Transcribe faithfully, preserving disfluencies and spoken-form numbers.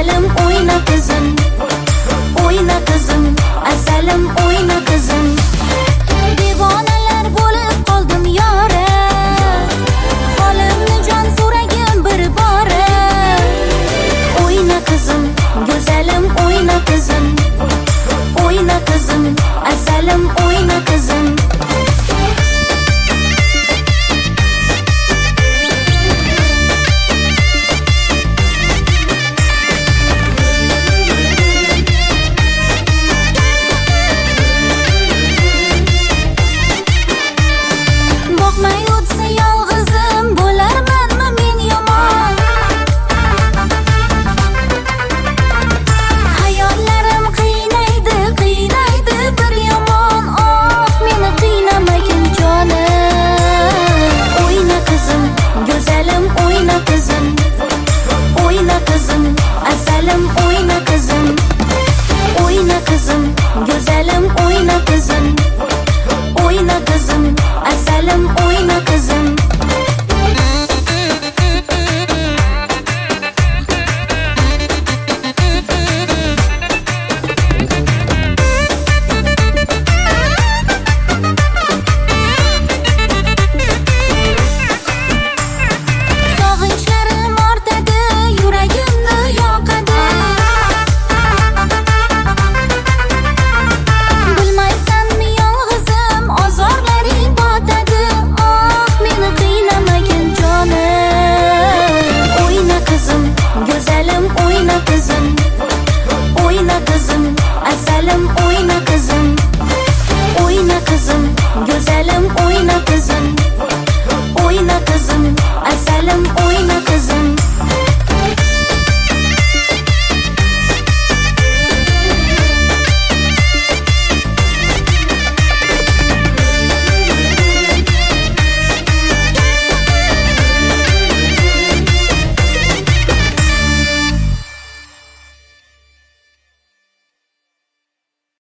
Güzelim oyna kızım, oyna kızım, asalim oyna kızım. Devonalar bo'lib qoldim yora, holimni jon so'ragin bir bora. Oyna kızım, güzelim oyna kızım, oyna kızım, asalim oyna kızım. Güzelim oyna kızım, oyna kızım, asalim oyna kızım. Sog'inchlarim ortadi, yuragimni yoqadi. Bilmaysanmi yolg'izim, ozorlaring botadi. Oh, meni qiynamagin jonim. Oyna kızım, güzelim oyna kızım, oyna kızım, asalim oyna kızım. Oyna kızım, güzelim oyna kızım, oyna kızım, asalim oyna